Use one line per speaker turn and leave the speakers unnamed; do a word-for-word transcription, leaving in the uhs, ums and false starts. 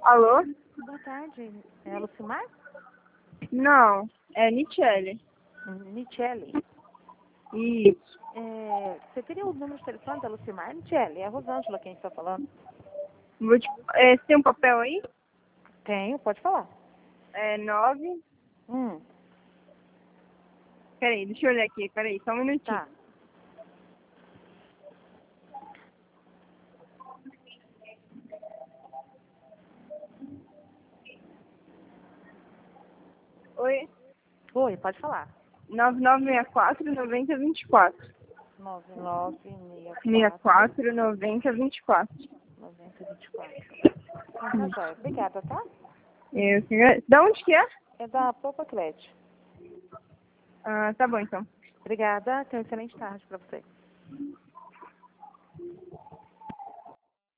Alô?
Boa tarde. É a Lucimar?
Não, é Nichelle.
Nichelle.
Isso.
É, você teria o número de telefone da Lucimar? Nichelle, é a Rosângela quem está falando.
Vou te... é, você tem um papel aí?
Tenho, pode falar.
É nove.
Hum,
Peraí, deixa eu olhar aqui. Peraí, só um minutinho.
tá.
Oi?
Oi, pode falar.
nove nove seis quatro, nove zero dois quatro.
nove nove seis
seis
quatro,
quatro, nove zero dois quatro.
nove zero dois quatro. Então tá jóia. Obrigada, tá?
Eu, senhora... Da onde que é?
É da Popa Clete.
Ah, tá bom então.
Obrigada. Tenha uma excelente tarde para você.